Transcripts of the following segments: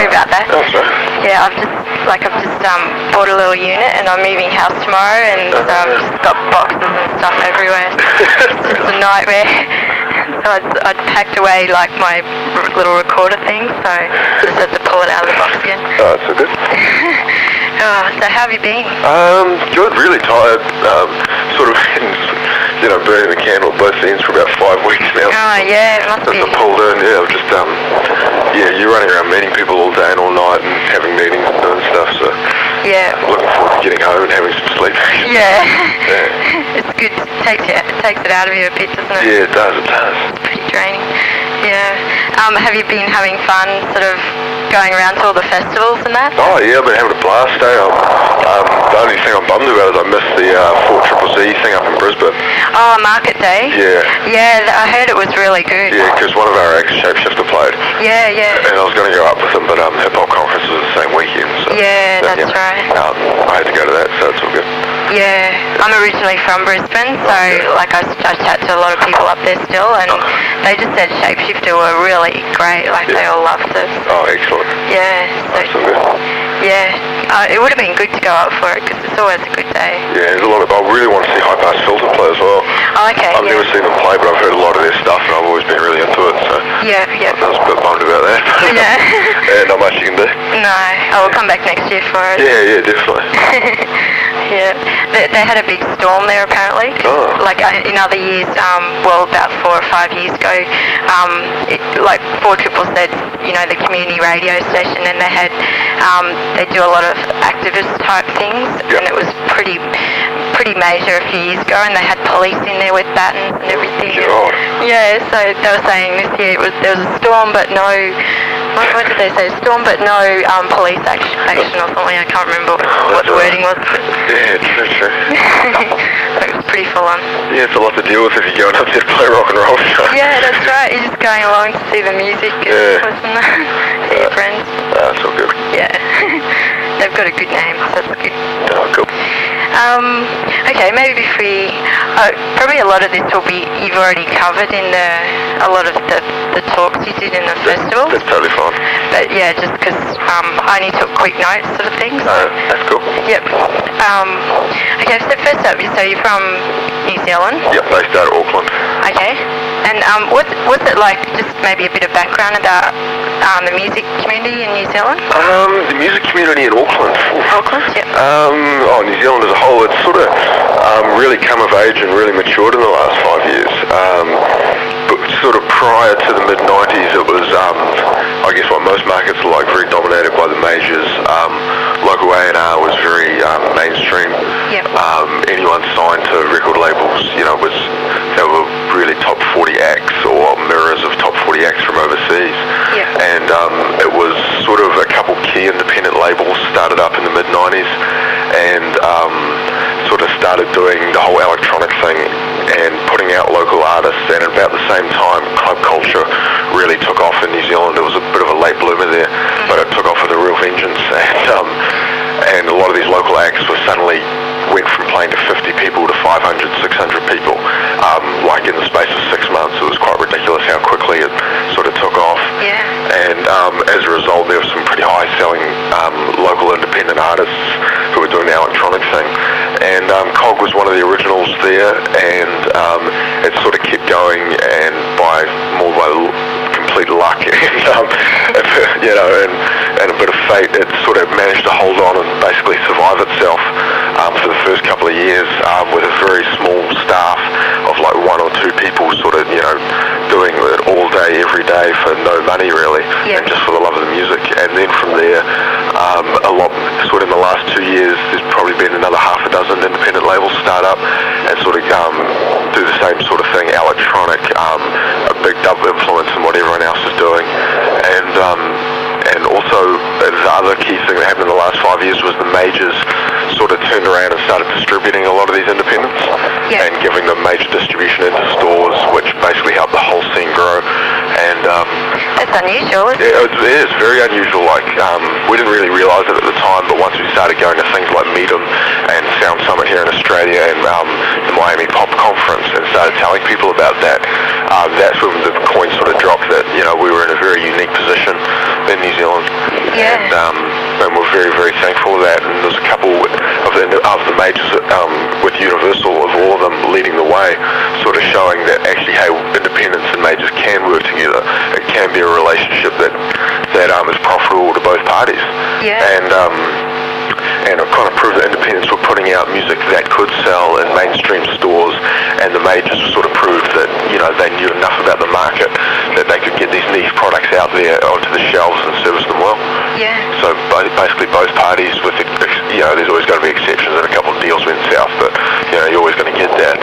Sorry about that. Oh, sorry. Yeah, I've just bought a little unit and I'm moving house tomorrow and just got boxes and stuff everywhere. It's just a nightmare. So I'd packed away like my little recorder thing, so just had to pull it out of the box again. Oh, that's so good. So how have you been? Good, really tired. Sort of burning the candle at both ends for about 5 weeks now. Oh yeah, it must be. I pulled in, I've just, you're running around meeting people all day and all night and having meetings and doing stuff, so yeah. I'm looking forward to getting home and having some sleep. Yeah. It's good, takes it out of you a bit, doesn't it? Yeah, it does. It's pretty draining. Yeah. Have you been having fun sort of going around to all the festivals and that? Oh yeah, I've been having a blast day. The only thing I'm bummed about is I missed the 4ZZZ thing up in Brisbane. Oh, Market Day? Yeah. Yeah, I heard it was really good. Yeah, because one of our acts, Shapeshifter, played. Yeah, yeah. And I was going to go up with them, but Hip Hop Conference was the same weekend. So, yeah, that's right. I had to go to that, so it's all good. Yeah, I'm originally from Brisbane, so like I chat to a lot of people up there still, and they just said Shapeshifter were really great, like they all loved it. Oh, excellent. Yeah. That's all good. Yeah, it would have been good to go up for it, because it's always a good day. Yeah, there's a lot of, I really want to see High Pass Filter play as well. Oh, okay, I've never seen them play, but I've heard a lot of their stuff, and I've always been really into it, so yeah. I was a bit bummed about that. Yeah. Not much you can do. No, I will come back next year for it. Yeah, definitely. Yeah, they had a big storm there apparently. Oh. Like in other years, about 4 or 5 years ago, like 4ZZZ, the community radio station, and they had they do a lot of activist type things, and it was pretty major a few years ago, and they had police in there with batons and everything. God. Yeah, so they were saying this year there was a storm, but no. What did they say? Storm, but no police action or something. I can't remember what the wording was. Yeah, true. It was pretty full on. Yeah, it's a lot to deal with if you're going up there to play rock and roll. Yeah, that's right. You're just going along to see the music and listen to see your friends. That's all good. Yeah. They've got a good name, so that's good. Oh, cool. Okay, maybe if we... probably a lot of this you've already covered in a lot of the talks you did in the festival. That's totally fine. But yeah, just because I only took quick notes sort of things. That's cool. Yep. Okay, so first up, so you're from New Zealand? Yep, based out of Auckland. Okay. And what's it like, just maybe a bit of background about the music community in New Zealand? The music community in Auckland? Auckland, yep. New Zealand as a whole, it's sort of really come of age and really matured in the last 5 years. But sort of prior to the mid-90s, it was, I guess what most markets are like, very dominated by the majors. Local A&R was very mainstream. Yep. Anyone signed to record labels, they were really top 40 acts or mirrors of top 40 acts from overseas. Yep. And it was sort of a couple key independent labels started up in the mid-90s and sort of started doing the whole electronic thing and putting out local artists, and at about the same time club culture really took off in New Zealand. It was a bit of a late bloomer there, but it took off with a real vengeance, and a lot of these local acts went from playing to 50 people to 500, 600 people, like in the space of 6 months. It was quite ridiculous how quickly it sort of took off. Yeah. And as a result, there were some pretty high-selling local independent artists who were doing the electronic thing. And COG was one of the originals there, and it sort of kept going, and by complete luck and a bit of fate, it sort of managed to hold on and basically survive itself for the first couple of years with a very small staff of like 1 or 2 people sort of, doing it all day, every day for no money really, and just for the love of the music. And then from there, a lot, sort of in the last 2 years, there's probably been another half a dozen independent labels start up and sort of do the same sort of thing, electronic, a big dub influence in what everyone else is doing. And also the other key thing that happened in the last 5 years was the majors sort of turned around and started distributing a lot of these independents and giving them major distribution into stores, which basically helped the whole scene grow. And that's unusual, isn't it? Yeah, it is very unusual. Like we didn't really realise it at the time, but once we started going to things like Meetum and Sound Summit here in Australia and the Miami Pop Conference and started telling people about that, that's when the coin sort of dropped that we were in a very unique position in New Zealand. and we're very, very thankful for that. And there's a couple of the majors with Universal, of all of them leading the way, sort of showing that actually, hey, independents and majors can work together. It can be a relationship that is profitable to both parties. Yeah. And it kind of proved that independents were putting out music that could sell in mainstream stores, and the majors sort of proved that, you know, they knew enough about the market that they could get these niche products out there onto the shelves and service them well. Yeah. So basically both parties, with you know, there's always going to be exceptions and a couple of deals went south, but you know, you're always going to get that.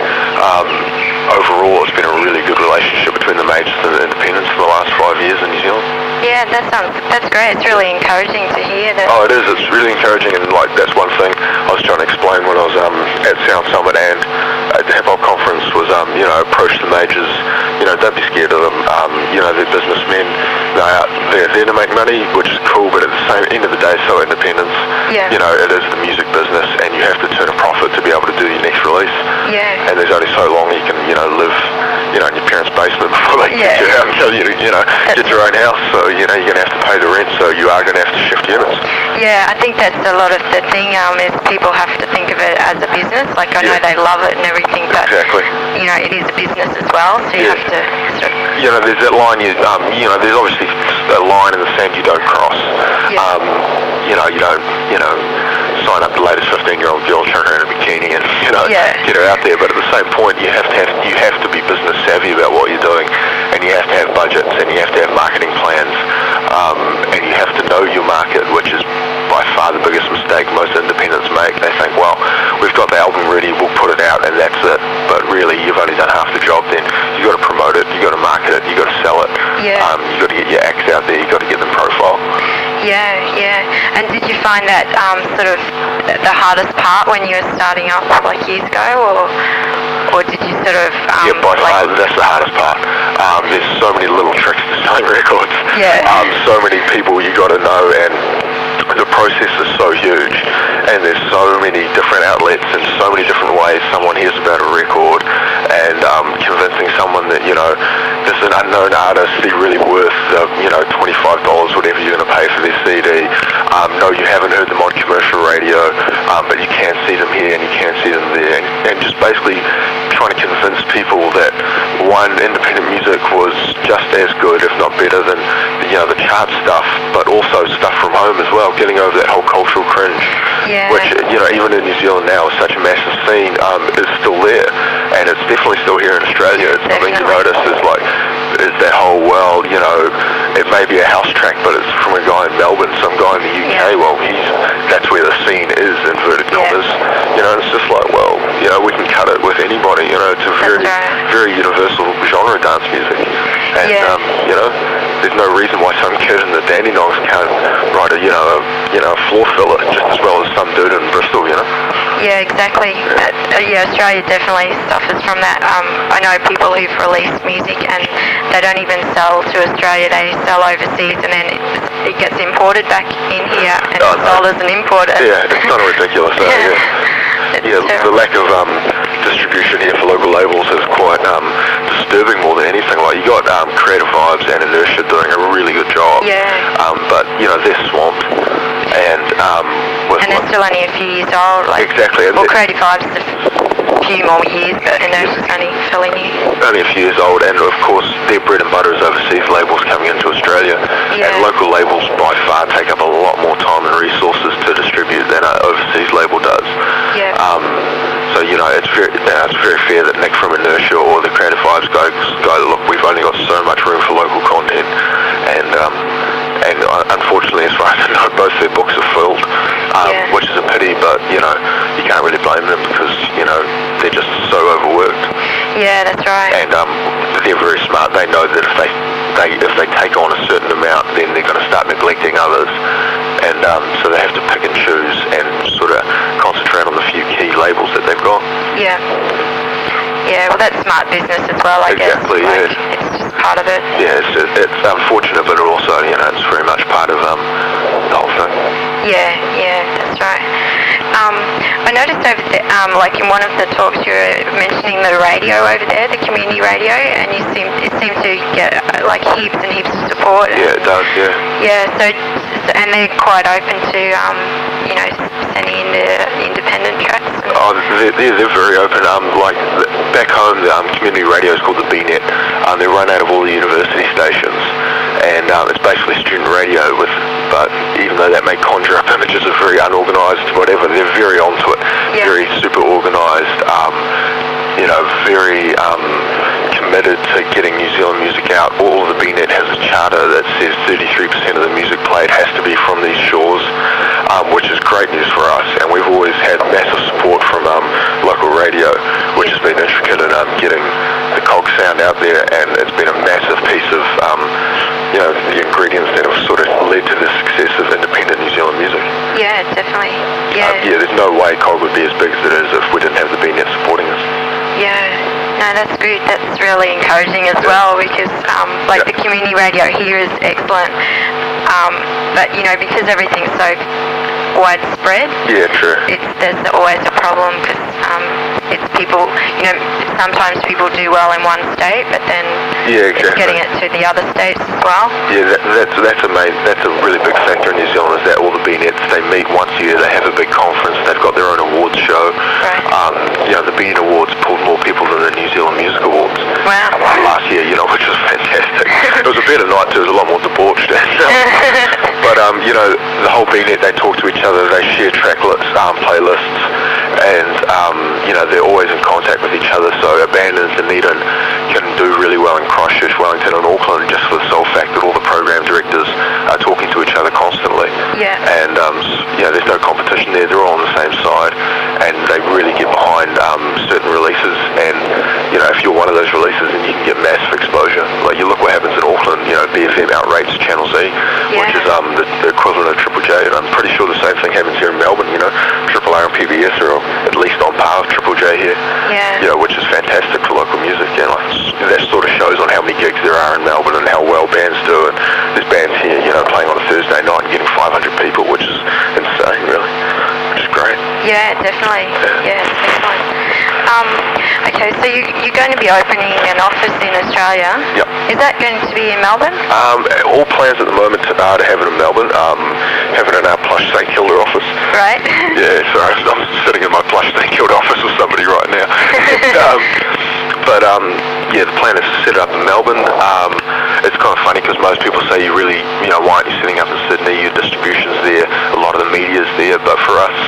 Overall, it's been a really good relationship between the majors and the independents for the last 5 years in New Zealand. Yeah, that's great. It's really encouraging to hear that. Oh, it is. It's really encouraging, and like that's one thing I was trying to explain when I was at Sound Summit and at the Hip Hop Conference was, you know, approach the majors. You know, don't be scared of them. You know, they're businessmen. They're there to make money, which is cool, but at the same end of the day, so independents. Yeah. You know, it is the music business, and you have to turn a profit to be able to do your next release. Yeah. And there's only so long you can, you know, live, you know, in your parents' basement before they get you out and tell you to, you know, get your own house. So, you know, you're going to have to pay the rent, so you are going to have to shift units. Yeah, I think that's a lot of the thing, is people have to think of it as a business. Like, I know they love it and everything, but, you know, it is a business as well, so you have to sort of... You know, there's that line, you know, there's obviously a line in the sand you don't cross. Yeah. You know, you don't, you know, sign up the latest 15-year-old girl showing her in a bikini and, you know, get her out there. But at the same point, you have to be business savvy about what you're doing, and you have to have budgets, and you have to have marketing plans, and you have to know your market, which is by far the biggest mistake most independents make. They think, well, we've got the album ready, we'll put it out, and that's it. But really, you've only done half the job. Then you got to promote it, you got to market it, you got to sell it. Yeah. You got to get your acts out there, you got to get them profile. Yeah, yeah. And did you find that sort of the hardest part when you were starting up like years ago, or did you sort of... yeah, by far, that's the hardest part. There's so many little tricks to selling records. Yeah. So many people you got to know, and the process is so huge, and there's so many different outlets and so many different ways someone hears about a record, and convincing someone that, you know, this is an unknown artist, they're really worth, you know, $25, whatever you're going to pay for their CD. No, you haven't heard them on commercial radio, but you can see them here and you can see them there, and just basically trying to convince people that, one, independent music was just as good, if not better, than, you know, the chart stuff, but also stuff from home as well, getting over that whole cultural cringe, which, you know, even in New Zealand now is such a massive scene, is still there, and it's definitely still here in Australia. It's something you notice is that whole, well, you know, it may be a house track, but it's from a guy in Melbourne, some guy in the UK, well, that's where the scene is, inverted commas, you know, and it's just like, well, you know, we can cut it with anybody, you know, it's a very, very universal genre, dance music, and, you know, there's no reason why some kid in the Dandenongs can't write a, you know, a floor filler just as well as some dude in Bristol, you know? Yeah, exactly. Yeah, Australia definitely suffers from that. I know people who've released music and they don't even sell to Australia, they sell overseas, and then it gets imported back in here and it's sold as an import. Yeah, it's kind of ridiculous. The lack of distribution here for local labels is quite disturbing more than anything. Like, you got Creative Vibes and Inertia doing a really good job. Yeah. But, you know, they're swamped. And they're still only a few years old. Like, exactly. Well, Creative Vibes is a few more years, but Inertia's only fairly new. Only a few years old, and of course their bread and butter is overseas labels coming into Australia. Yeah. And local labels by far take up a lot more time and resources to distribute than an overseas label does. Yeah. So, you know, it's very fair that Nick from Inertia or the Creative Vibes go, look, we've only got so much room for local content, and unfortunately, as far as I know, both their books are filled, which is a pity, but, you know, you can't really blame them because, you know, they're just so overworked. Yeah, that's right. And they're very smart. They know that if they take on a certain amount, then they're going to start neglecting others, and so they have to pick and choose and sort of concentrate on the few key labels that they've got. Yeah. Yeah, well, that's smart business as well, I guess. Exactly, like, it's just part of it. Yeah, it's unfortunate, but also, you know, it's very much part of the whole thing. Yeah, that's right. I noticed over there, like in one of the talks, you were mentioning the radio over there, the community radio, and it seems to get like heaps and heaps of support. Yeah, it does. Yeah. Yeah. and they're quite open to, you know, sending in their independent tracks. Oh, they're very open. Like back home, the community radio is called the BNet. They're run out of all the university stations, and it's basically student radio but even though that may conjure up images of very unorganised whatever, they're very onto it. Yeah. Very super organised. You know, very committed to getting New Zealand music out. All of the BNet has a charter that says 33% of the music played has to be from these shores, which is great news for us. And we've always had massive support from local radio, which has been intricate in getting the COG sound out there, and it's been a massive piece of you know, the ingredients that have sort of led to the success of independent New Zealand music. Yeah, definitely. Yeah. Yeah, there's no way COG would be as big as it is if we didn't have the BNet supporting us. Yeah, no, that's good. That's really encouraging as well, because like the community radio here is excellent, but you know, because everything's so widespread, yeah, true. There's always a problem, because it's people, you know, sometimes people do well in one state, but then it's getting it to the other states as well. Yeah, that's a really big factor in New Zealand, is that all the BNets, they meet once a year, they have a big conference, they've got their own awards show. Right. You know, the BN Awards pulled more people than the New Zealand Music Awards. Wow. Last year, you know, which was fantastic. It was a better night too, it was a lot more debauched. But, you know, the whole BNet, they talk to each other, they share track lists, playlists, and, you know, they're always in contact with each other. So a band in Dunedin can do really well in Christchurch, Wellington and Auckland, just for the sole fact that all the program directors are talking to each other constantly. Yeah. And, you know, there's no competition there, they're all on the same side, and they really get behind certain releases. And, you know, if you're one of those releases, then you can get massive exposure. Like, you look what happens in Auckland, you know, BFM outrates Channel Z, which is the equivalent of Triple J, and I'm pretty sure the same thing happens here in Melbourne. You know, Triple R and PBS are at least on par with Triple J here. Yeah. You know, which is fantastic for local music, and like, that sort of shows on how many gigs there are in Melbourne and how well bands do. And there's bands here, you know, playing on a Thursday night and getting 500 people, which is insane, really. Which is great. Yeah, definitely. Yeah, excellent. Okay, so you're going to be opening an office in Australia. Yep. Is that going to be in Melbourne? All plans at the moment are to have it in Melbourne. Have it in our plush St Kilda office. Right. Yeah, sorry, I'm sitting in my plush St Kilda office with somebody right now. But yeah, the plan is to set it up in Melbourne. It's kind of funny because most people say you really, you know, why aren't you setting up in Sydney? Your distribution's there, a lot of the media's there, but for us,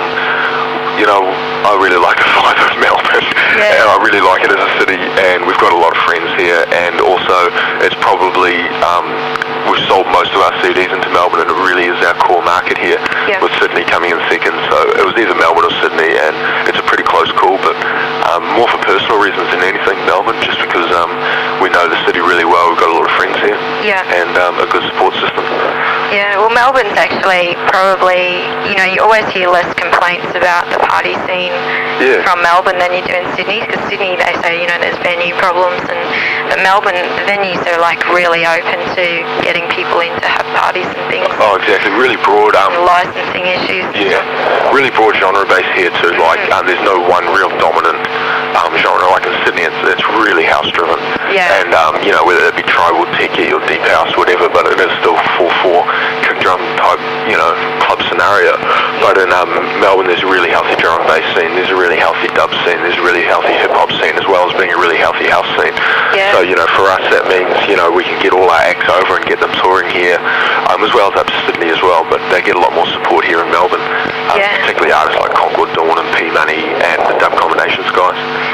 you know, I really like the vibe of Melbourne, and I really like it as a city, and we've got a lot of friends here, and also it's probably, we've sold most of our CDs into Melbourne, and it really is our core market here, with Sydney coming in second. So it was either Melbourne or Sydney, and it's a pretty close call, but more for personal reasons than anything, Melbourne, just because we know the city really well. We've got a lot of friends here, and a good support system. Yeah, well, Melbourne's actually probably, you know, you always hear less complaints about the party scene from Melbourne than you do in Sydney, because Sydney, they say, you know, there's venue problems, but Melbourne, the venues are like really open to getting people in to have parties and things. Oh, exactly, really broad. Licensing issues. Yeah, really broad genre base here too, like there's no one real dominant genre, like in Sydney it's really house driven. Yeah. And, you know, whether it be tribal, techie or deep house, whatever, but it is still 4/4 kick drum type, you know, club scenario. But in Melbourne there's a really healthy drum and bass scene, there's a really healthy dub scene, there's a really healthy hip hop scene, as well as being a really healthy house scene. Yeah. So, you know, for us that means, you know, we can get all our acts over and get them touring here, as well as up to Sydney as well, but they get a lot more support here in Melbourne, particularly artists like Concord Dawn and P Money and the Dub Combinations guys.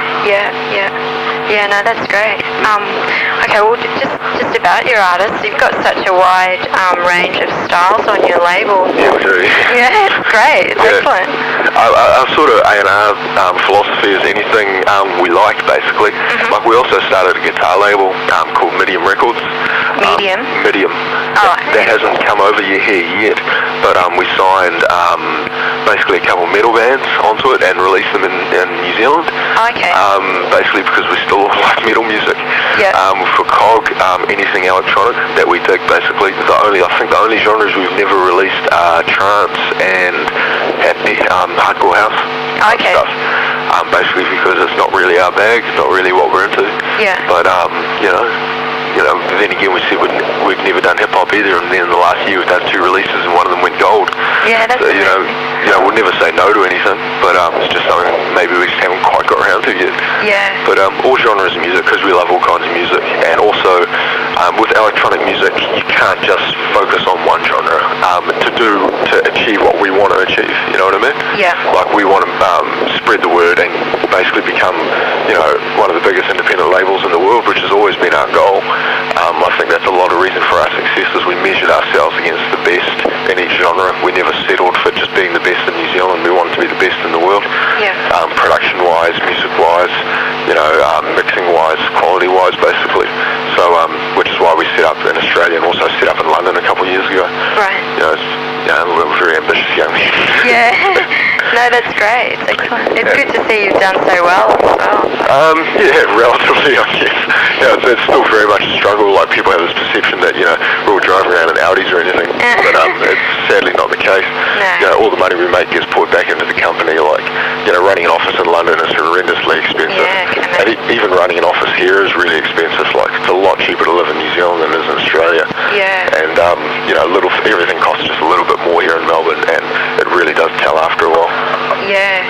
Yeah, no, that's great. Okay, well, just about your artists, you've got such a wide range of styles on your label. Yeah, we do. Yeah, it's great. It's excellent. Our sort of A&R philosophy is anything we like, basically. Like, we also started a guitar label called Medium Records. Medium? Medium. That hasn't come over here yet, but we signed basically a couple of metal bands onto it and released them in New Zealand. Okay. Basically because we still like metal music. Yeah. For COG, anything electronic that we dig, basically. I think the only genres we've never released are trance and hardcore house stuff. Basically because it's not really our bag, it's not really what we're into. Yeah. But, you know, then again we said we've never done hip hop either, and then in the last year we've done 2 releases and one of them went gold. Yeah, that's so, we'll never say no to anything, but it's just something maybe we just haven't quite got around to yet. Yeah. But all genres of music, because we love all kinds of music, and also with electronic music you can't just focus on one genre to achieve what we want to achieve. You know what I mean? Yeah. Like we want to spread the word and basically become one of the biggest independent labels in the world, which has always been our goal. I think that's a lot of reason for our success is we measured ourselves against the best in each genre. We never settled for just being the best in New Zealand. We wanted to be the best in the world. Yeah. Production-wise, music-wise, mixing-wise, quality-wise, basically. So, which is why we set up in Australia and also set up in London a couple of years ago. Right. We're very ambitious young men. Yeah. No, that's great. It's good to see you've done so well as well. Yeah, relatively, I guess. It's still very much a struggle. Like, people have this perception that, we're all driving around in Audis or anything, but it's sadly not the case. No. All the money we make gets poured back into the company. Like, running an office in London is horrendously expensive. Yeah, I can imagine. And even running an office here is really expensive. Like, it's a lot cheaper to live in New Zealand than it is in Australia. Yeah. And, everything costs just a little bit more here in Melbourne, and it really does tell after a while. Yeah.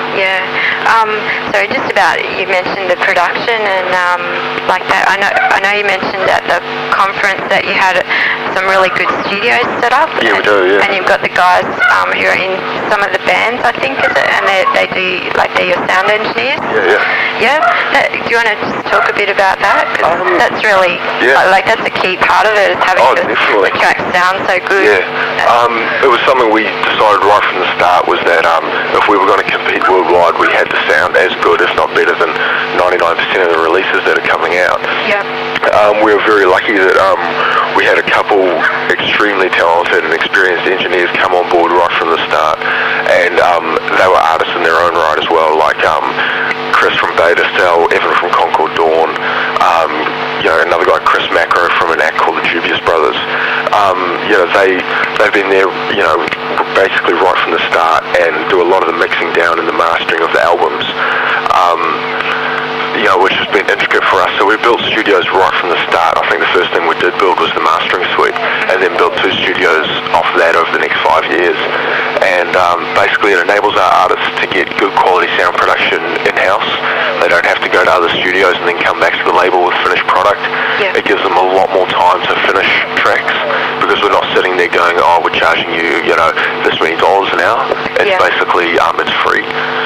So just about, you mentioned the production and like that. I know you mentioned at the conference that you had some really good studios set up. Yeah, we do, yeah. And you've got the guys who are in some of the bands, I think, is it? And they do, like, they're your sound engineers? Yeah. Yeah? Do you want to just talk a bit about that? 'Cause that's really, that's a key part of it, is having the track sound so good. Yeah. It was something we decided right from the start, was that if we were going to compete worldwide, we had to sound as good, if not better, than 99% of the releases that are coming out. Yeah. We were very lucky that we had a couple extremely talented and experienced engineers come on board right from the start, and they were artists in their own right as well, like Chris from Beta Cell, Evan from Concord Dawn, another guy, Chris Macro, from an act called the Dubious Brothers. They've been there, basically right from the start, and do a lot of the mixing down and the mastering of the albums, which has been intricate for us. So we built studios right from the start. I think the first thing we did build was the mastering suite, and then built 2 studios off that over the next 5 years. And basically it enables our artists to get good quality sound production in-house. They don't have to go to other studios and then come back to the label with finished product. Yeah. It gives them a lot more time to finish tracks, because we're not sitting there going, we're charging you, this many dollars an hour. It's basically, it's free.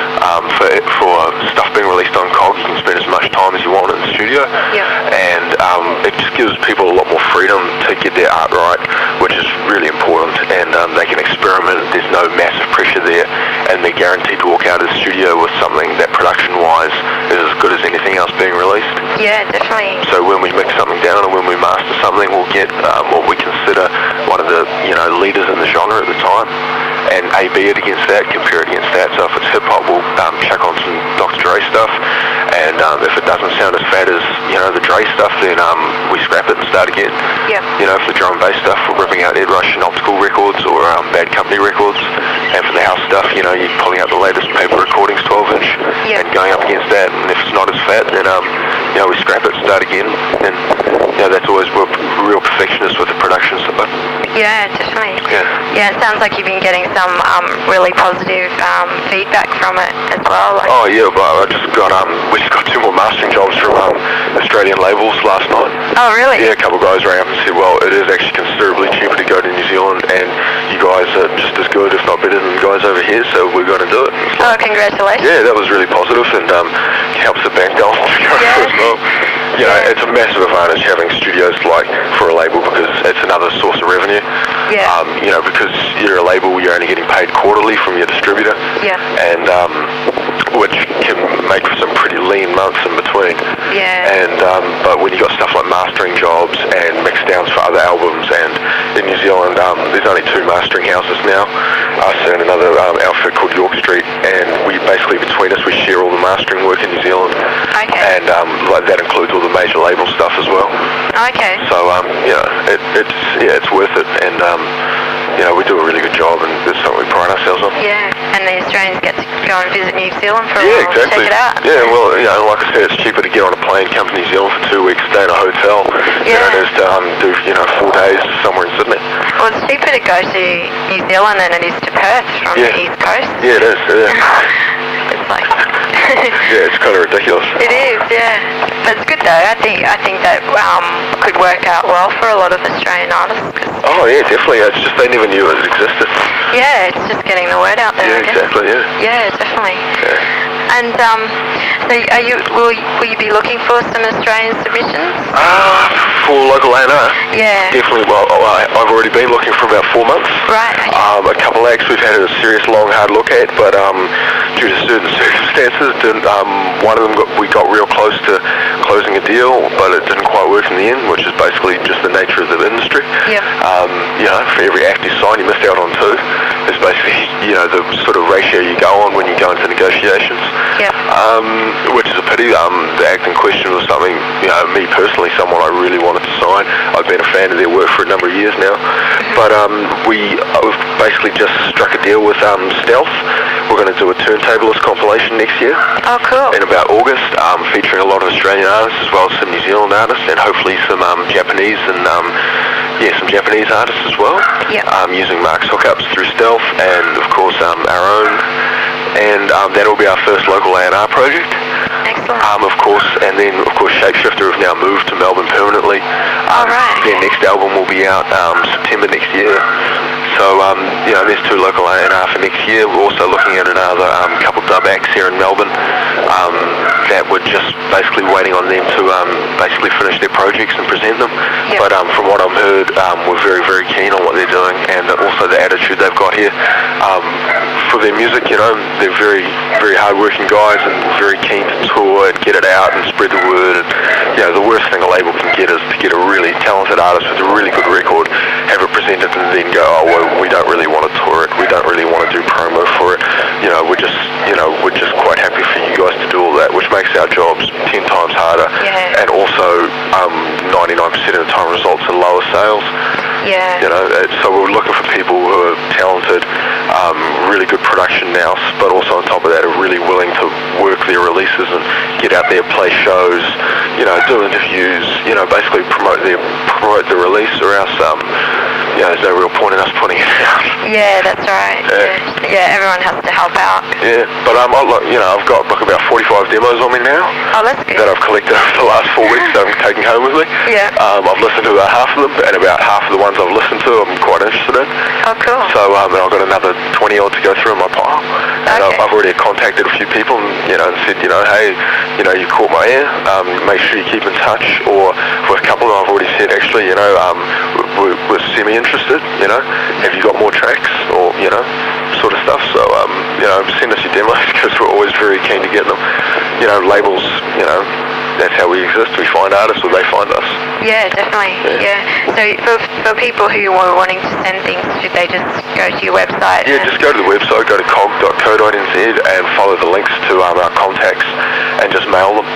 For stuff being released on COG, you can spend as much time as you want in the studio. And it just gives people a lot more freedom to get their art right, which is really important, and they can experiment. There's no massive pressure there, and they're guaranteed to walk out of the studio with something that production-wise is as good as anything else being released. Yeah, definitely. So when we mix something down and when we master something, we'll get what we consider one of the leaders in the genre at the time, and A/B it against that, compare it against that. So if it's hip-hop, we'll chuck on some Dr. Dre stuff, and if it doesn't sound as fat as the Dre stuff, then we scrap it and start again. If the drum and bass stuff, we're ripping out Ed Rush and Optical Records or Bad Company Records, and for the house stuff, you're pulling out the latest paper recordings 12-inch and going up against that, and if it's not as fat, then we scrap it and start again. And that's always, we're real perfectionists with the production stuff. Yeah, definitely. Yeah, it sounds like you've been getting some really positive feedback from it as well. But I just got we just got 2 more mastering jobs from Australian labels last night. Oh, really? Yeah, a couple of guys rang up and said, well, it is actually considerably cheaper to go to New Zealand, and you guys are just as good, if not better, than the guys over here, so we're going to do it. Congratulations. Yeah, that was really positive, and helps the bank balance to go as well. It's a massive advantage having studios for a label, because it's another source of revenue. Because you're a label, you're only getting paid quarterly from your distributor. And which can make for some pretty lean months in between. And but when you got stuff like mastering jobs and mix downs for other albums, and in New Zealand there's only 2 mastering houses now, us and another outfit called York Street, and we basically, between us, we share all the mastering work in New Zealand. And that includes all the major label stuff as well. So it's worth it, and we do a really good job, and it's something we pride ourselves on. Yeah, and the Australians get to go and visit New Zealand for a Yeah, while. exactly. Check it out. Yeah, well, like I said, it's cheaper to get on a plane, come to New Zealand for 2 weeks, stay in a hotel, than it is to do 4 days somewhere in Sydney. Well, it's cheaper to go to New Zealand than it is to Perth from the East Coast. Yeah, it is. Yeah. It's like yeah, it's kind of ridiculous. It is, yeah. But it's good though. I think that could work out well for a lot of Australian artists. Oh yeah, definitely. It's just they never knew it existed. Yeah, it's just getting the word out there. Yeah, exactly. Yeah. Yeah, definitely. Yeah. And so, will you be looking for some Australian submissions? For local A&R? Yeah. Definitely. Well, I've already been looking for about 4 months. Right. Okay. A couple of acts we've had a serious, long, hard look at, but due to certain circumstances, one of them we got real close to closing a deal, but it didn't quite work in the end, which is basically just the nature of the industry. Yep. For every act you sign, you missed out on 2. It's basically, the sort of ratio you go on when you go into negotiations. Yep. Which is a pity. The act in question was something, me personally, someone I really wanted to sign. I've been a fan of their work for a number of years now. But we've basically just struck a deal with Stealth. We're going to do a turntablist compilation next year. Oh, cool. In about August, featuring a lot of Australian artists as well as some New Zealand artists, and hopefully some Japanese and some Japanese artists as well. Yep. Using Mark's hookups through Stealth, and of course our own. And that'll be our first local A&R project. Excellent. Of course, and then of course Shapeshifter have now moved to Melbourne permanently. Right. Their next album will be out September next year. So there's 2 local A&R for next year. We're also looking at another couple dub acts here in Melbourne that we're just basically waiting on them to basically finish their projects and present them. Yep. But from what I've heard, we're very, very keen on what they're doing, and also the attitude they've got here for their music. They're very, very hard-working guys and very keen to tour and get it out and spread the word. And the worst thing a label can get is to get a really talented artist with a really good record, have it presented, and then go, oh well, we don't really want to tour it. We don't really want to do promo for it. We're just quite happy for you guys to do all that, which makes our jobs 10 times harder. Yeah. And also 99% of the time results in lower sales. Yeah. So we're looking for people who are talented, really good production now, but also on top of that are really willing to work their releases and get out there, play shows, do interviews, basically promote the release, or else there's no real point in us putting it out. Yeah, that's right. Yeah, everyone has to help out. Yeah, but I've got about 45 demos on me now. Oh, that's good. That I've collected over the last 4 weeks that I'm taking home with me. Yeah. I've listened to about half of them, and about half of the ones I've listened to I'm quite interested in. Oh, cool. So I've got another 20 odd to go through in my pile. And Okay. I've already contacted a few people and said, hey, you caught my ear, make sure you keep in touch. Or with a couple of them I've already said, actually, we're semi-interested, have you got more tracks, or, sort of stuff. So, send us your demos, because we're always very keen to get them. Labels, that's how we exist. We find artists, or they find us. Yeah, definitely. Yeah. So for people who were wanting to send things, should they just go to your website? Yeah, just go to the website, go to cog.co.nz and follow the links to our contacts and just mail them.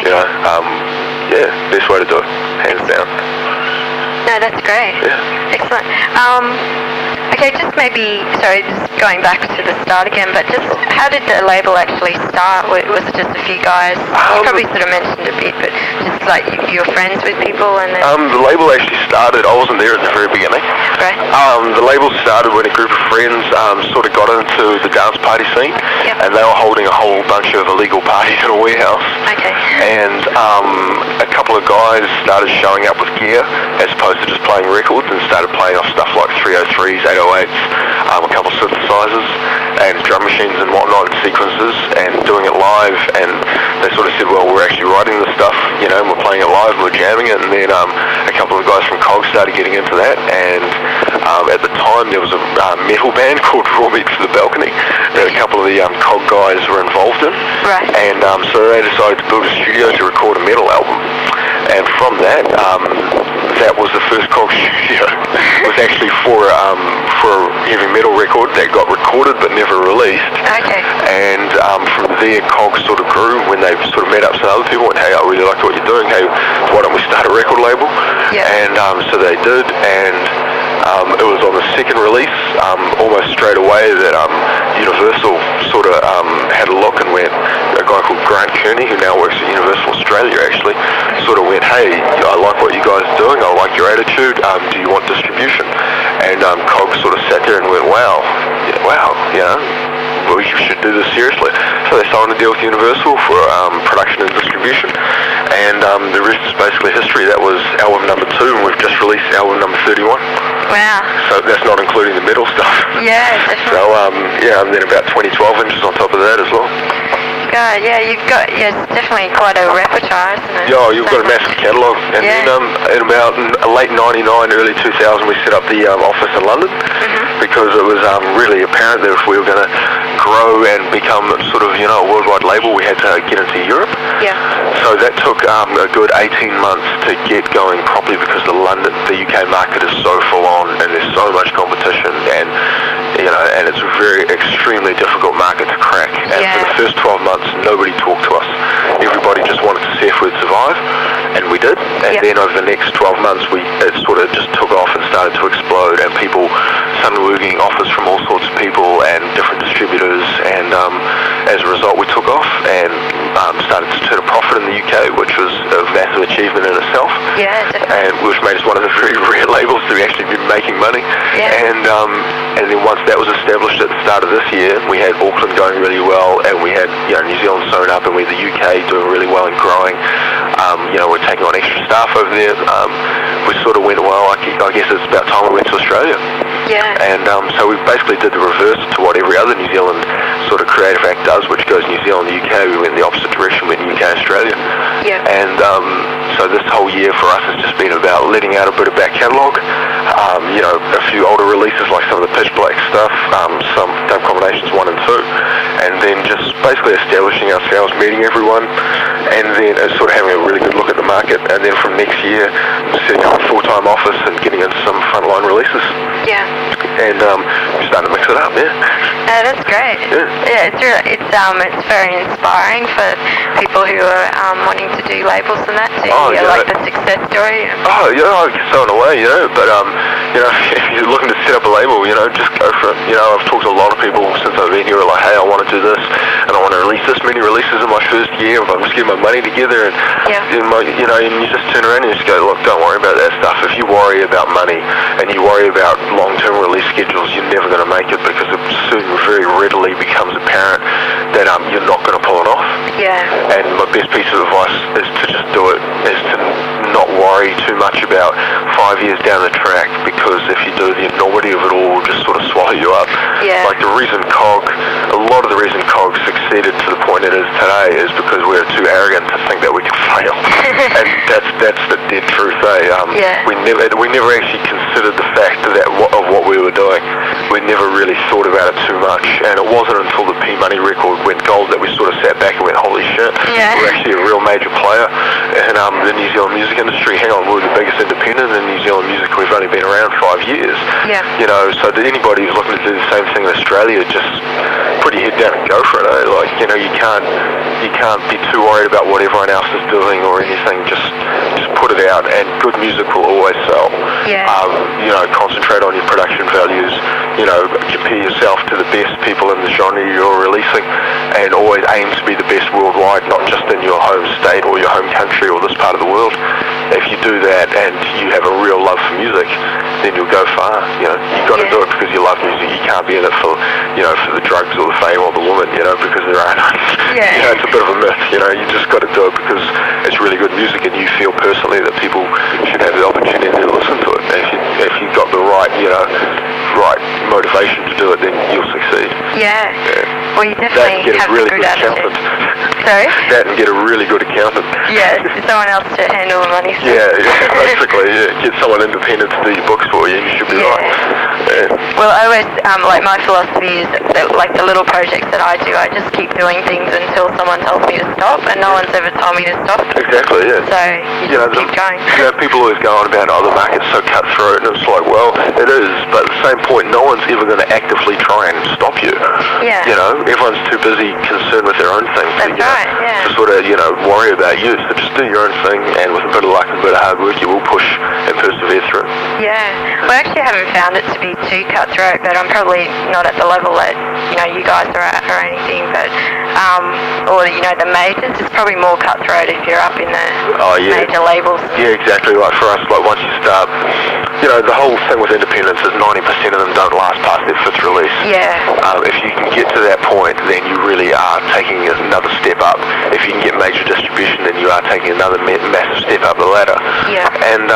Okay. Best way to do it, hands down. No, that's great. Yeah. Excellent. Okay, just going back to the start again, but just how did the label actually start? Was it just a few guys? You probably sort of mentioned a bit, but just like you were friends with people and then... The label actually started, I wasn't there at the very beginning. Right. The label started when a group of friends sort of got into the dance party scene. Yep. And they were holding a whole bunch of illegal parties in a warehouse. Okay. And a couple of guys started showing up with gear as opposed to just playing records, and started playing off stuff like 303s, 808s, a couple of synthesizers and drum machines and whatnot, and sequences, and doing it live. And they sort of said, well, we're actually writing this stuff, and we're playing it live and we're jamming it. And then a couple of guys from COG started getting into that, and at the time there was a metal band called Raw Meat for the Balcony that a couple of the COG guys were involved in. Right. And so they decided to build a studio to record a metal album. And from that, that was the first COG studio. It was actually for a heavy metal record that got recorded but never released. Okay. And from there, COG sort of grew when they sort of met up with other people and, hey, I really like what you're doing. Hey, why don't we start a record label? Yeah. And so they did. And It was on the second release, almost straight away, that Universal sort of had a look and went, a guy called Grant Kearney, who now works at Universal Australia actually, sort of went, hey, I like what you guys are doing, I like your attitude, do you want distribution? And Cog sort of sat there and went, wow, we should do this seriously. So they signed a deal with Universal for production and distribution, and the rest is basically history. That was album number 2, and we've just released album number 31. Wow. So that's not including the metal stuff. Yeah, definitely. So, and then about 20 12-inches on top of that as well. God, yeah, it's definitely quite a repertoire, isn't it? Yeah, you've got a massive catalogue. And then in about late 99, early 2000, we set up the office in London, because it was really apparent that if we were going to grow and become sort of, a worldwide label, we had to get into Europe. Yeah. So that took a good 18 months to get going properly, because the UK market is so full on, and there's so much competition, and and it's a very extremely difficult market to crack. And for the first 12 months, nobody talked to us. Everybody just wanted to see if we'd survive, and we did. And then over the next 12 months, it sort of just took off and started to explode, and suddenly we were getting offers from all sorts of people and different distributors, and as a result, we took off and started to turn a profit in the UK, which was a massive achievement in itself. Yeah, definitely. And which made us one of the very rare labels to actually be making money. Yeah. And then once that was established at the start of this year, we had Auckland going really well, and we had New Zealand sewn up, and we had the UK doing really well and growing. We're taking on extra staff over there. We sort of went, well, I guess it's about time we went to Australia. Yeah. And so we basically did the reverse to what every other New Zealand sort of creative act does, which goes New Zealand, the UK. We went in the opposite direction, we went UK, Australia. Yeah. And so this whole year for us has just been about letting out a bit of back catalogue. A few older releases like some of the Pitch Black stuff, some Dub Combinations 1 and 2, and then just basically establishing ourselves, meeting everyone, and then sort of having a really good look at the market. And then from next year, setting up a full-time office and getting into some frontline releases. Yeah. And we're starting to mix it up, that's great. Yeah, it's very inspiring for people who are wanting to do labels and that, to hear like the success story. Oh, I guess so in a way, but if you're looking to set up a label, just go for it. I've talked to a lot of people since I've been here, like, hey, I want to do this, and I want to release this many releases in my first year, if I'm just getting my money together, and and you just turn around and you just go, look, don't worry about that stuff. If you worry about money and you worry about long-term release schedules, you're never going to make it, because it soon very readily becomes apparent that you're not going to pull it off. Yeah. And my best piece of advice is to just do it, is to not worry too much about 5 years down the track, because if you do, the enormity of it all will just sort of swallow you up. Yeah. Like a lot of the reason COG succeeded to the point it is today is because we're too arrogant to think that we can fail. And that's the dead truth, We never actually considered the fact of what we were doing. We never really thought about it too much, and it wasn't until the P-Money record went gold that we sort of sat back and went, holy shit, we're actually a real major player in the New Zealand music industry. Hang on, we're the biggest independent in New Zealand music. We've only been around 5 years. Yeah. So that anybody who's looking to do the same thing in Australia, just put your head down and go for it. You can't be too worried about what everyone else is doing or anything. Just put it out, and good music will always sell. Yeah. Concentrate on your production values. Compare yourself to the best people in the genre you're releasing, and always aim to be the best worldwide, not just in your home state or your home country or this part of the world. If you do that and you have a real love for music, then you'll go far. You've got to do it because you love music. You can't be in it for the drugs or the fame or the woman, because there are none. It's a bit of a myth. You just got to do it because it's really good music, and you feel personally that people should have the opportunity to listen to it. If you've got the right motivation to do it, then you'll succeed. Yeah. Well, you definitely have a good attitude. Sorry? That and get a really good accountant. Yeah, someone else to handle the money stuff. Basically, get someone independent to do your books for you, and you should be right. Yeah. Well, I always, like, my philosophy is that, like, the little projects that I do, I just keep doing things until someone tells me to stop, and no one's ever told me to stop. Exactly, yeah. So you just keep going. People always go on about, the market's so cutthroat, and it's like, well, it is, but at the same point, no one's ever going to actively try and stop you. Yeah. Everyone's too busy concerned with their own thing to sort of, worry about you. So just do your own thing, and with a bit of luck and a bit of hard work, you will push and persevere through. Yeah. Well, I actually haven't found it to be too cutthroat, but I'm probably not at the level that, you guys are at or anything, but, or, the majors, it's probably more cutthroat if you're up in the major labels. Yeah, exactly. Like for us, like once you start, the whole thing with independents is 90% of them don't last past their fifth release. Yeah. If you can get to that point, then you really are taking another step up. If you can get major distribution, then you are taking another massive step up the ladder. Yeah. And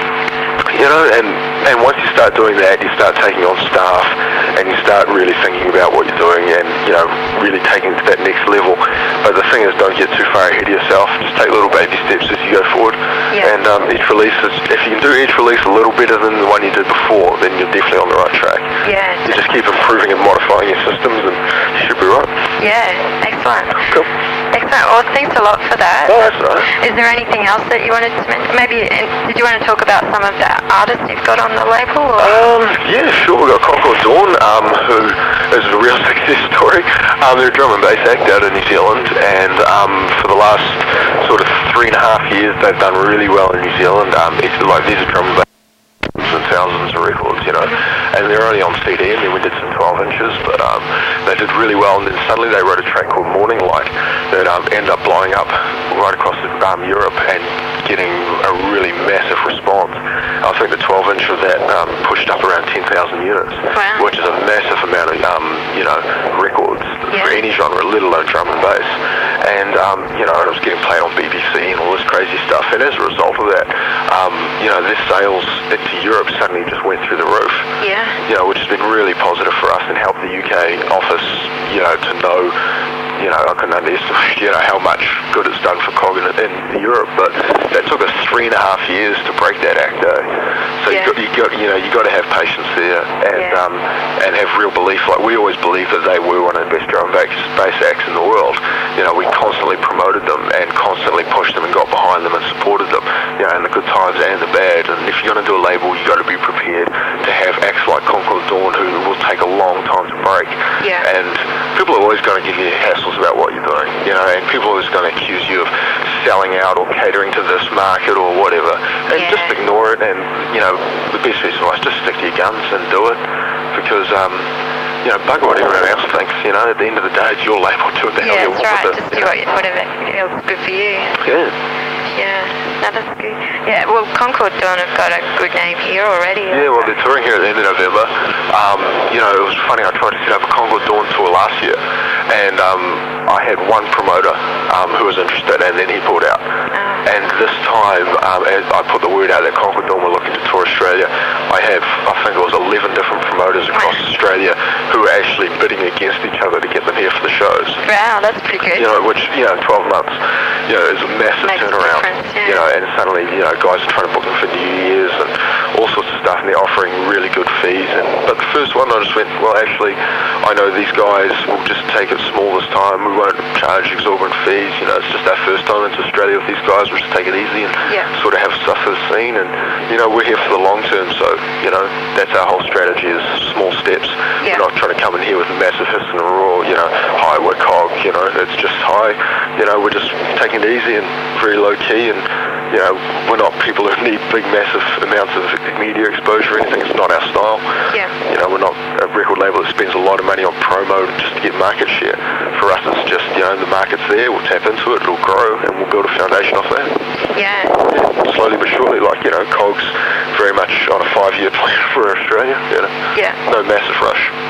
and once you start doing that, you start taking on staff, and you start really thinking about what you're doing, and really taking it to that next level. But the thing is, don't get too far ahead of yourself. Just take little baby steps as you go forward. Yeah. And each release is, if you can do each release a little better than the one you did before, then you're definitely on the right track. Yeah. You just keep improving and modifying your systems, and you should be right. Yeah. Excellent. Cool. Excellent. Well, thanks a lot for that. Oh, that's all right. Is there anything else that you wanted to mention? Maybe, did you want to talk about some of the artists you've got on the label? Or? Yeah, sure. We've got Concord Dawn, who is a real success story. They're a drum and bass act out of New Zealand, and for the last sort of 3.5 years, they've done really well in New Zealand. These are drum and bass and thousands of records, and they're only on CD, and then we did some 12 inches, but they did really well, and then suddenly they wrote a track called Morning Light that ended up blowing up right across Europe and getting a really massive response. I think the 12 inch of that pushed up around 10,000 units, wow. Which is a massive amount of records for any genre, let alone drum and bass. And it was getting played on BBC and all this crazy stuff, and as a result of that, their sales into Europe suddenly just went through the roof. Yeah. Which has been really positive for us and helped the UK office, to know, I couldn't underestimate, how much good it's done for COG in Europe, but that took us 3.5 years to break that act, So you got to have patience there and have real belief. Like we always believed that they were one of the best drum and bass acts in the world. We constantly promoted them and constantly pushed them and got behind them and supported them, in the good times and the bad. And if you're going to do a label, you got to be prepared to have acts like Concord Dawn, who will take a long time to break. Yeah. And people are always going to give you hassles about what you're doing, and people are always going to accuse you of selling out or catering to this market or whatever. And just ignore it, and the best piece of advice, just stick to your guns and do it, because bugger what everyone else thinks. At the end of the day, it's your label. Do what the hell you want with it. Just do whatever feels good for you. Yeah. Yeah, no, that's good. Yeah, well, Concord Dawn have got a good name here already. Yeah, well, they're touring here at the end of November. It was funny, I tried to set up a Concord Dawn tour last year, and I had one promoter who was interested, and then he pulled out. And this time, as I put the word out that Concord Dawn were looking to tour Australia, I think it was 11 different promoters across Australia who were actually bidding against each other to get them here for the shows. Wow, that's pretty good. Which 12 months, is a massive turnaround. And suddenly, guys are trying to book them for New Year's and all sorts of stuff, and they're offering really good fees. But the first one, I just went, well, actually, I know these guys will just take it small this time. We won't charge exorbitant fees. It's just our first time into Australia with these guys. We'll just take it easy and sort of have stuff for the scene. And, we're here for the long term, so, that's our whole strategy is small steps. Yeah. We're not trying to come in here with a massive hiss and a roar, hi, we're COG, it's just hi. We're just taking it easy and very low key, and we're not people who need big massive amounts of media exposure or anything. It's not our style. Yeah. We're not a record label that spends a lot of money on promo just to get market share. For us, it's just the market's there, we'll tap into it, it'll grow, and we'll build a foundation off that. Yeah. Slowly but surely, COG's very much on a 5-year plan for Australia. Yeah. No massive rush.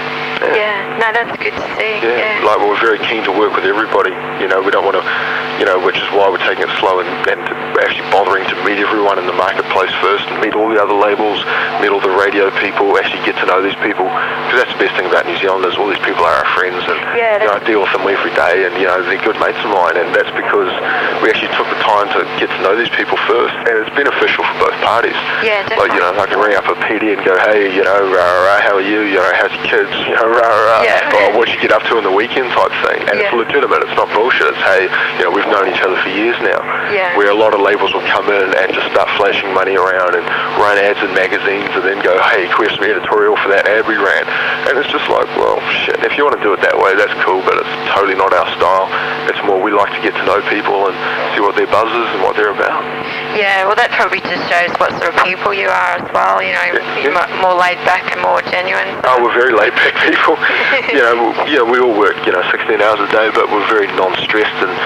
Yeah, no, that's good to see. Yeah, like we're very keen to work with everybody. You know, we don't want to, you know, which is why we're taking it slow and actually bothering to meet everyone in the marketplace first, and meet all the other labels, meet all the radio people, actually get to know these people, because that's the best thing about New Zealand is all these people are our friends, and you know, I deal with them every day, and you know, they're good mates of mine, and that's because we actually took the time to get to know these people first, and it's beneficial for both parties. Yeah, definitely. Like, you know, I can ring up a PD and go, hey, you know, how are you? You know, how's your kids? You know, or what you get up to on the weekend type thing. And it's legitimate. It's not bullshit. It's, hey, you know, we've known each other for years now. Yeah. Where a lot of labels will come in and just start flashing money around and run ads in magazines and then go, hey, request me editorial for that ad we ran. And it's just like, well, shit, if you want to do it that way, that's cool, but it's totally not our style. It's more we like to get to know people and see what their buzz is and what they're about. Yeah, well, that probably just shows what sort of people you are as well. You know, you're more laid back and more genuine. Oh, we're very laid back people. You know, we all work, you know, 16 hours a day, but we're very non-stressed, and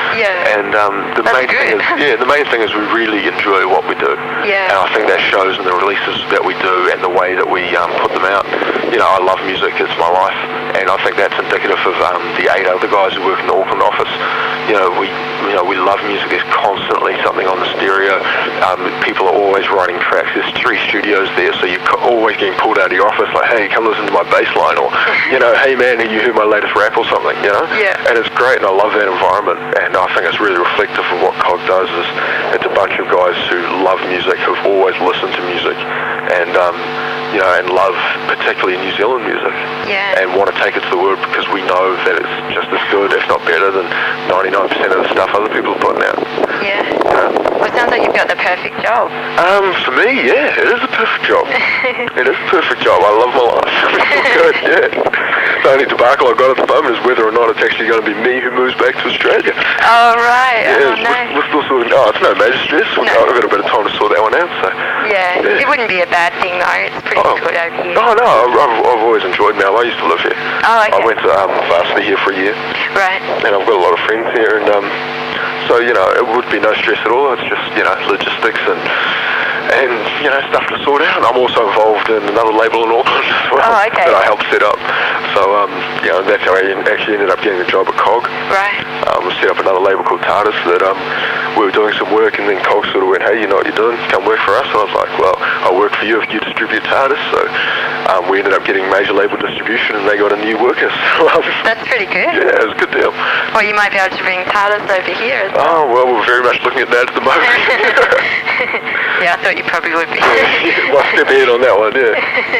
the main thing is we really enjoy what we do. Yeah. And I think that shows in the releases that we do and the way that we put them out. You know, I love music; it's my life, and I think that's indicative of the 8 other guys who work in the Auckland office. You know, we love music. There's constantly something on the stereo. People are always writing tracks. There's 3 studios there, so you're always getting pulled out of your office like, hey, come listen to my bass line, or, you know, hey man, have you heard my latest rap or something, you know? Yeah. And it's great, and I love that environment, and I think it's really reflective of what COG does. Is it's a bunch of guys who love music, who've always listened to music, and you know, and love particularly New Zealand music, and want to take it to the world, because we know that it's just as good, if not better, than 99% of the stuff other people are putting out. Yeah. Well, it sounds like you've got the perfect job. For me, yeah, it is a perfect job. It is a perfect job. I love my life. It's good, yeah. The only debacle I've got at the moment is whether or not it's actually going to be me who moves back to Australia. Oh, right. Yeah, no. we're still sorting. Oh, it's no major stress. No. I've got a bit of time to sort that one out. So. Yeah, it wouldn't be a bad thing though. It's pretty good over here. Oh no, I've always enjoyed Melbourne. I used to live here. Oh, okay. I went to varsity here for a year. Right. And I've got a lot of friends here, and so, you know, it would be no stress at all. It's just, you know, logistics and you know, stuff to sort out. And I'm also involved in another label in Auckland as well that I helped set up. So, you know, that's how I actually ended up getting a job at COG. Right. We set up another label called TARDIS that we were doing some work, and then COG sort of went, hey, you know what you're doing? Come work for us. And I was like, well, I'll work for you if you distribute TARDIS. So we ended up getting major label distribution, and they got a new worker. That's pretty good. Yeah, it was a good deal. Well, you might be able to bring TARDIS over here as well. Oh, well, we're very much looking at that at the moment. Yeah, I thought you probably would be. Yeah, well, step ahead on that one, yeah.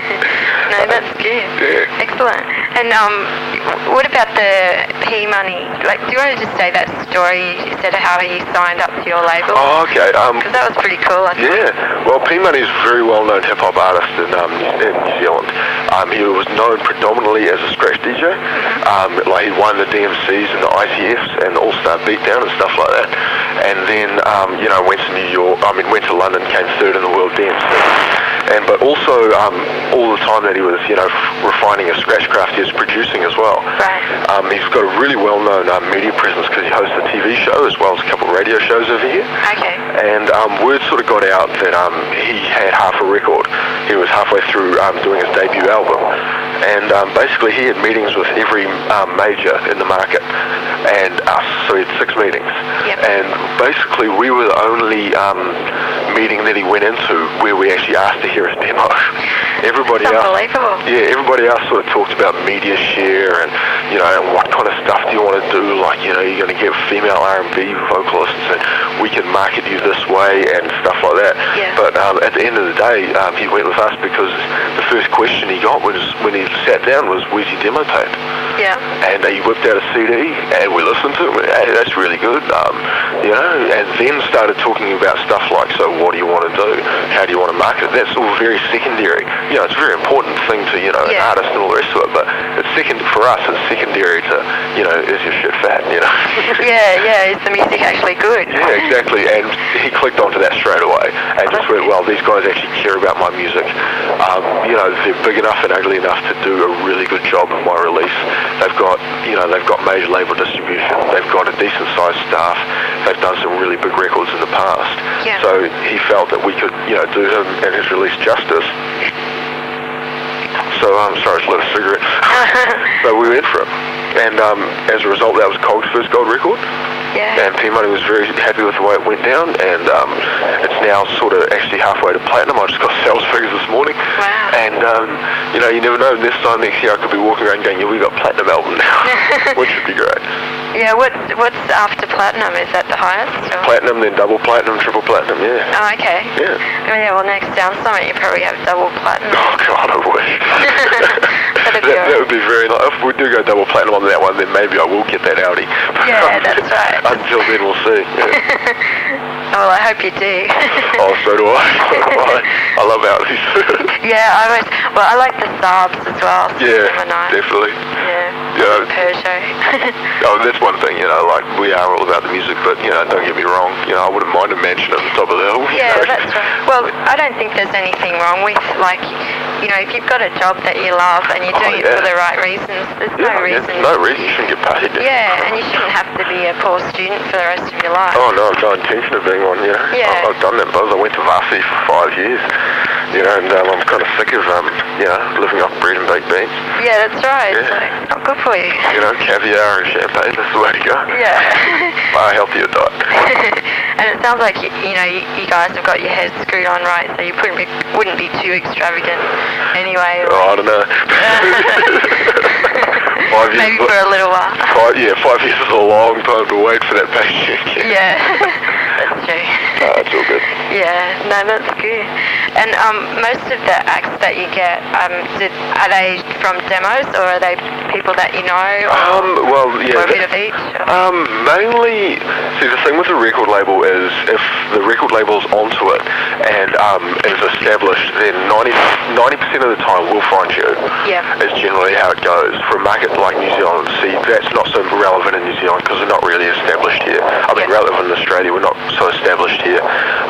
No, that's good. Yeah. Excellent. And what about the P Money? Like, do you want to just say that story? You said how he signed up to your label. Oh, okay. Because that was pretty cool, I think. Yeah. Well, P Money is a very well-known hip-hop artist in New Zealand. He was known predominantly as a scratch DJ. Like, he won the DMCs and the ITFs and the All-Star Beatdown and stuff like that. And then, you know, went to London, came third in the World DMC. But also, all the time that he was, you know, refining his scratch craft, he was producing as well. Right. He's got a really well-known media presence because he hosts a TV show as well as a couple of radio shows over here. Okay. And word sort of got out that he had half a record. He was halfway through doing his debut album. And basically he had meetings with every major in the market and us, so he had 6 meetings. Yep. And basically we were the only meeting that he went into where we actually asked to hear his demo. Everybody else, unbelievable. Yeah, everybody else sort of talked about media share and, you know, and what kind of stuff do you want to do, like, you know, you're going to get female R&B vocalists and we can market you this way and stuff like that. Yeah. But at the end of the day, he went with us because the first question he got was when he sat down was, where's your demo tape? Yeah. And he whipped out a CD and we listened to it. Hey, that's really good. You know, and then started talking about stuff like, so what do you want to do? How do you want to market it? That's all very secondary. You know, it's a very important thing to, you know, an artist and all the rest of it, but it's for us, it's secondary to, you know, is your shit fat, you know? Yeah, is the music actually good? Yeah, exactly. And he clicked onto that straight away and just went, well, these guys actually care about my music. You know, they're big enough and ugly enough to do a really good job of my release. They've got major label distribution. They've got a decent sized staff. They've done some really big records in the past. Yeah. So he felt that we could, you know, do him and his release justice. So, sorry, it's a little cigarette. So we went for it. And as a result, that was Cold's first gold record. Yeah. And P-Money was very happy with the way it went down, and it's now sort of actually halfway to platinum. I just got sales figures this morning. Wow. And, you never know, this time next year I could be walking around going, yeah, we got platinum album now, which would be great. Yeah, what's after platinum? Is that the highest? Or? Platinum, then double platinum, triple platinum, yeah. Oh, okay. Yeah. Oh, yeah, well, next down summit you probably have double platinum. Oh, God, I wish. that would be very nice. If we do go double platinum on that one, then maybe I will get that Audi. Yeah, that's right. Until then, we'll see. Yeah. Well, I hope you do. Oh, so do I. I love Audis. Yeah, I like the Saabs as well. Yeah, nice. definitely. Yeah. Peugeot. Oh, that's one thing, like, we are all about the music, but, don't get me wrong, I wouldn't mind a mansion at the top of the hill. Yeah, that's right. Well, I don't think there's anything wrong with, like, if you've got a job that you love and you're doing it for the right reasons, there's no reason. There's no reason you shouldn't get paid. Yeah, and you shouldn't have to be a poor student for the rest of your life. Oh, no, I've no intention of being one, Yeah. I've done that, Buzz. I went to varsity for 5 years, and I'm kind of sick of, living off bread and baked beans. Yeah, that's right. Yeah. It's like, not good for you. Caviar and champagne, that's the way to go. Yeah. Buy a healthier diet. And it sounds like, you guys have got your heads screwed on right, so you wouldn't be too extravagant anyway. Oh, I don't know. 5 years. Maybe for a little while. 5 years is a long time to wait for that paycheck. Yeah, that's true. No, it's all good. Yeah, no, that's good. And most of the acts that you get, are they from demos or are they people that you know? Well, yeah. Or a bit of each? Mainly, see, the thing with the record label is if the record label's onto it and is established, then 90% of the time we'll find you. Yeah. Is generally how it goes. For a market like New Zealand, see, that's not so relevant in New Zealand because we're not really established here. I mean, relevant in Australia, we're not so established here.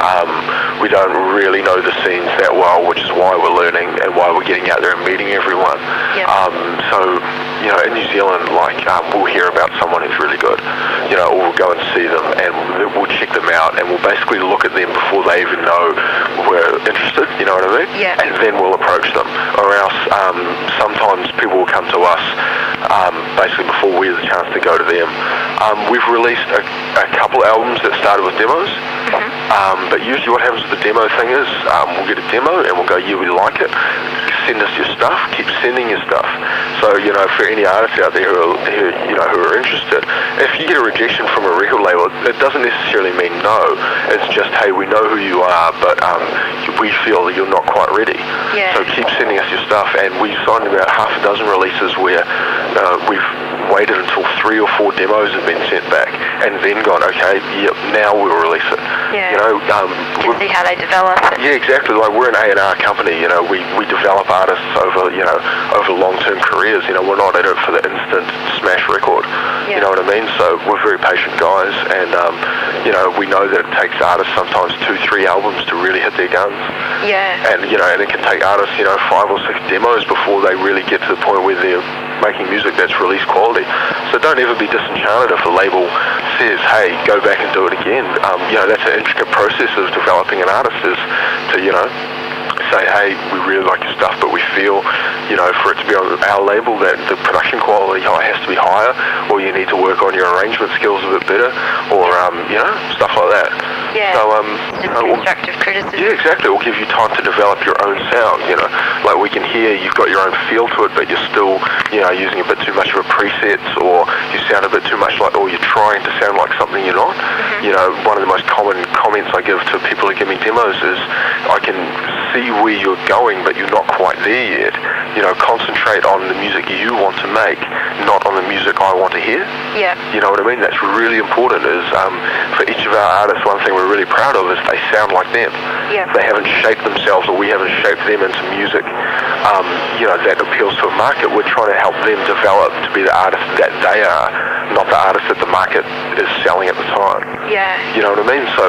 We don't really know the scenes that well, which is why we're learning and why we're getting out there and meeting everyone. Yeah. So, in New Zealand, we'll hear about someone who's really good, or we'll go and see them and we'll check them out and we'll basically look at them before they even know we're interested, you know what I mean? Yeah. And then we'll approach them. Or else, sometimes people will come to us basically before we have the chance to go to them. We've released a couple albums that started with demos. Mm-hmm. But usually what happens with the demo thing is we'll get a demo and we'll go, yeah, we like it. Send us your stuff. Keep sending your stuff. So, for any artists out there who are interested, if you get a rejection from a record label, it doesn't necessarily mean no. It's just, hey, we know who you are, but we feel that you're not quite ready. Yeah. So keep sending us your stuff. And we've signed about half a dozen releases where we've waited until 3 or 4 demos have been sent back and then gone, okay, yep, now we'll release it. Yeah. To see how they develop it. Yeah, exactly. Like, we're an A&R company, we develop artists over long-term careers. We're not in it for the instant smash record. Yeah. You know what I mean? So we're very patient guys, and we know that it takes artists sometimes 2-3 albums to really hit their guns. Yeah. And and it can take artists 5 or 6 demos before they really get to the point where they're making music that's release quality. So don't ever be disenchanted if a label says, hey, go back and do it again. That's an intricate process of developing an artist, is to say, hey, we really like your stuff, but we feel, for it to be on our label that the production quality has to be higher, or you need to work on your arrangement skills a bit better, or, stuff like that. Yeah. So, just constructive criticism. Yeah, exactly. It will give you time to develop your own sound, Like, we can hear you've got your own feel to it, but you're still, using a bit too much of a preset, or you sound a bit too much like, or you're trying to sound like something you're not. Mm-hmm. One of the most common comments I give to people who give me demos is, I can see where you're going, but you're not quite there yet. Concentrate on the music you want to make, not on the music I want to hear. Yeah. You know what I mean? That's really important, is for each of our artists, one thing we're really proud of is they sound like them. Yeah. They haven't shaped themselves, or we haven't shaped them into music, that appeals to a market. We're trying to help them develop to be the artists that they are, not the artists that the market is selling at the time. Yeah. You know what I mean? So,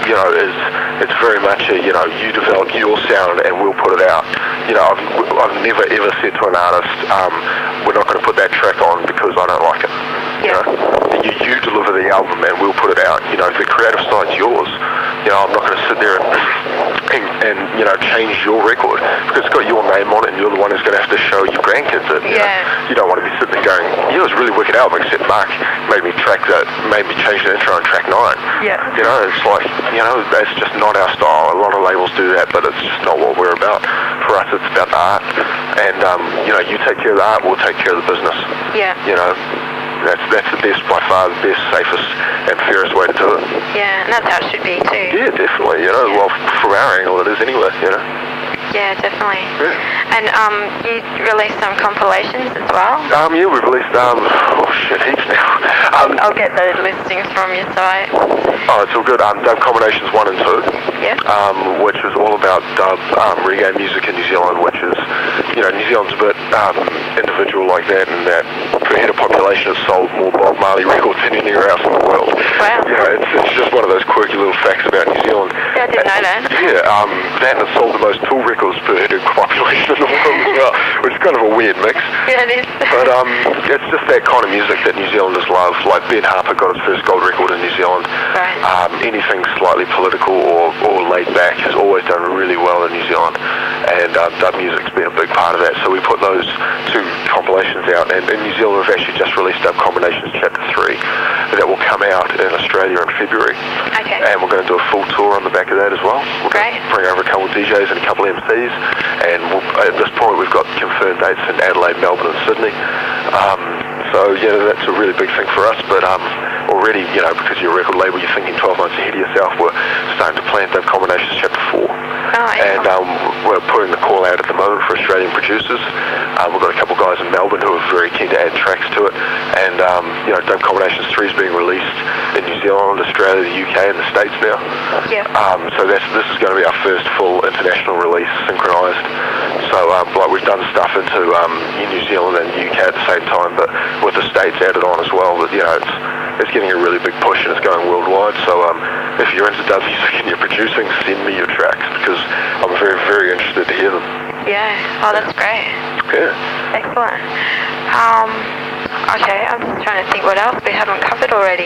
it's very much a, you develop your sound and we'll put it out. I've never ever said to an artist, we're not going to put that track on because I don't like it. Yeah. You deliver the album and we'll put it out. The creative side's yours. You know, I'm not going to sit there and you know, change your record because it's got your name on it and you're the one who's going to have to show your grandkids it. You don't want to be sitting there going, yeah, it was a really wicked album, except Mark made me change the intro on track 9. Yeah. You know, it's like, you know, that's just not our style. A lot of labels do that, but it's just not what we're about. For us, it's about the art. And, you know, you take care of the art, we'll take care of the business. Yeah. You know, that's the best, by far, the best, safest, and fairest way to do it. Yeah, and that's how it should be too. Yeah, definitely. You know, well, from our angle, it is anyway. You know. Yeah, definitely. Yeah. And you released some compilations as well? Yeah, we've released, heaps now. I'll get the listings from your site. Oh, it's all good. Dub Combinations 1 and 2. Yeah. Which is all about dub reggae music in New Zealand, which is, you know, New Zealand's a bit individual like that, and that per head of population has sold more Bob Marley records than anywhere else in the world. Wow. You know, it's just one of those quirky little facts about New Zealand. Yeah, I didn't know that. Yeah, that and it's sold the most tool records per head of population in the world as well, which is kind of a weird mix. Yeah, it is. But it's just that kind of music that New Zealanders love. Like Ben Harper got his first gold record in New Zealand. Right. Anything slightly political or laid back has always done really well in New Zealand, and dub music's been a big part of that. So we put those two compilations out, and in New Zealand we've actually just released Dub Combinations Chapter 3 that will come out in Australia in February. Okay. And we're going to do a full tour on the back of that as well. We're going to bring over a couple of DJs and a couple of MCs, and at this point we've got confirmed dates in Adelaide, Melbourne and Sydney. So, yeah, that's a really big thing for us, but already, you know, because you're a record label, you're thinking 12 months ahead of yourself. We're starting to plan Dub Combinations Chapter 4. And we're putting the call out at the moment for Australian producers. We've got a couple of guys in Melbourne who are very keen to add tracks to it. And, you know, Dub Combinations 3 is being released in New Zealand, Australia, the UK and the States now. Yeah. So this is going to be our first full international release, synchronised. So, like, we've done stuff into New Zealand and UK at the same time, but with the States added on as well. But, you know, it's getting a really big push and it's going worldwide. So if you're into dub music and you're producing, send me your tracks because I'm very, very interested to hear them. Yeah. Oh, that's great. Yeah. Excellent. Okay, I'm just trying to think what else we haven't covered already.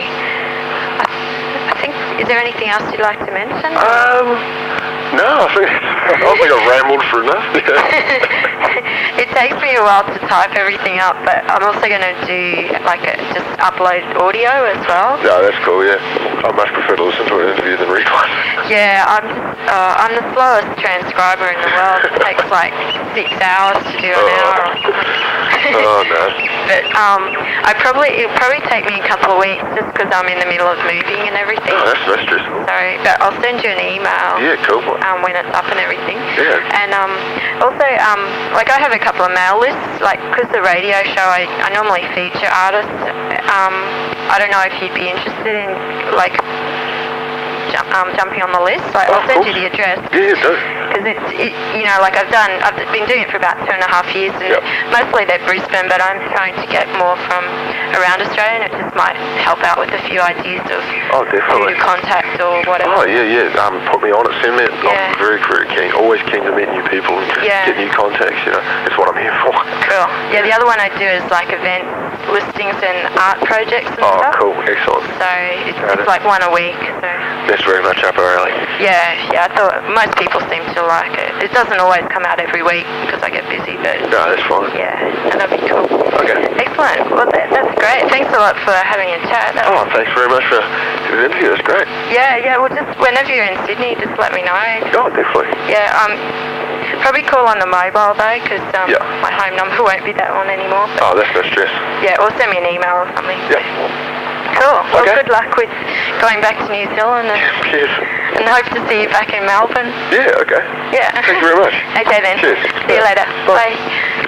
I think, is there anything else you'd like to mention? No, I think I've rambled for enough. It takes me a while to type everything up, but I'm also going to do just upload audio as well. Yeah, that's cool. Yeah, I much prefer to listen to an interview than read one. Yeah, I'm the slowest transcriber in the world. It takes like 6 hours to do an hour. Oh no. But it'll probably take me a couple of weeks just because I'm in the middle of moving and everything. Oh, that's stressful. So, but I'll send you an email. Yeah, cool. When it's up and everything. Yeah. And also, like I have a couple of mail lists, like because the radio show I normally feature artists. I don't know if you'd be interested in like jumping on the list. Like, I'll send you the address. Yeah, do. Because you know, like I've been doing it for about 2.5 years, and mostly they're Brisbane, but I'm trying to get more from around Australia, and it just might help out with a few ideas of who to contact or whatever. Oh, yeah. Put me on it, send me it. I'm very, very keen. Always keen to meet new people and get new contacts, you know. That's what I'm here for. Cool. Yeah, the other one I do is like event listings and art projects and stuff. Oh, cool. Excellent. So it's like one a week. So. That's very much up our alley. Yeah, I thought most people seem to like it. It doesn't always come out every week because I get busy, but... No, that's fine. Yeah, and that'd be cool. Okay. Excellent. Well, that's great. Thanks a lot for having a chat. Thanks very much for the interview. That's great. Yeah, well, just whenever you're in Sydney, just let me know. Oh, definitely. Yeah, probably call on the mobile though, because my home number won't be that one anymore. Oh, that's no stress. Yeah, or send me an email or something. Yeah. Cool. Well, good luck with going back to New Zealand and hope to see you back in Melbourne. Yeah, okay. Yeah. Thank you very much. Okay then. Cheers. See you later. Bye. Bye.